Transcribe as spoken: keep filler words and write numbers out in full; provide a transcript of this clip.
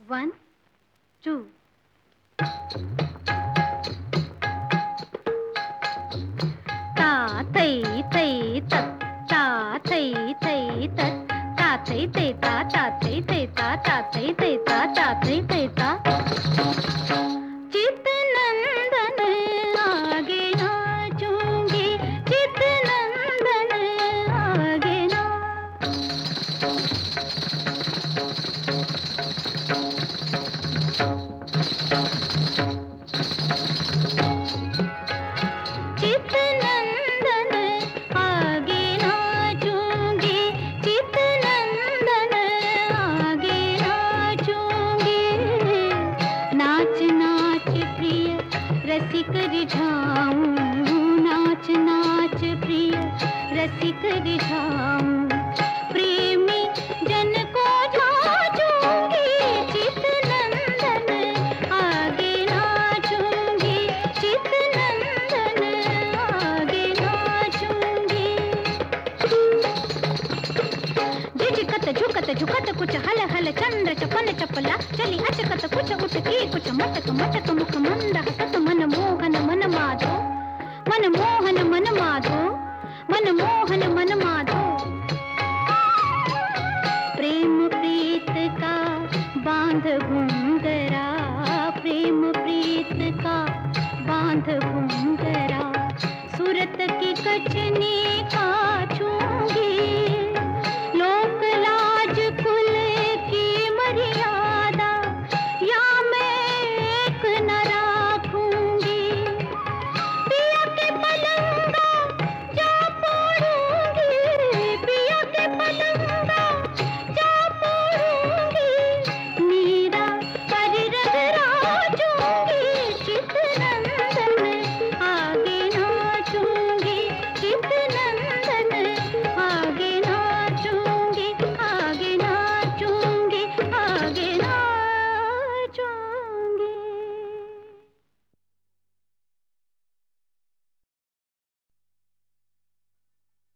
One two. ता थै थै तत ता थै थै तत ता थै थै ता ता थै थै ता ता थै थै ता ता थै थै ता। चित नंदन आगे नाचूंगी, चित नंदन आगे ना। चित नंदन आगे नाचूंगी, चित नंदन आगे नाचूंगी। नाच नाच प्रिय रसिक रिझाऊं, नाच नाच प्रिय रसिक रिझाऊं। प्रेमी जन को जाचूंगी, चित नंदन आगे नाचूंगी, चित नंदन आगे नाचूंगी। झिझकत झुकत झुकत कुछ हल हल चंद्र चपन चपला चली अचकत कुछ उठकी कुछ मटक मटक मुख मंद हसत मन मोहन मन माधो, मन मोहन मन माधो, मन मोहन मन माधो। प्रेम प्रीत का बांध घुंघरा, प्रेम प्रीत का बांध घुंघरा। सूरत की कचनी का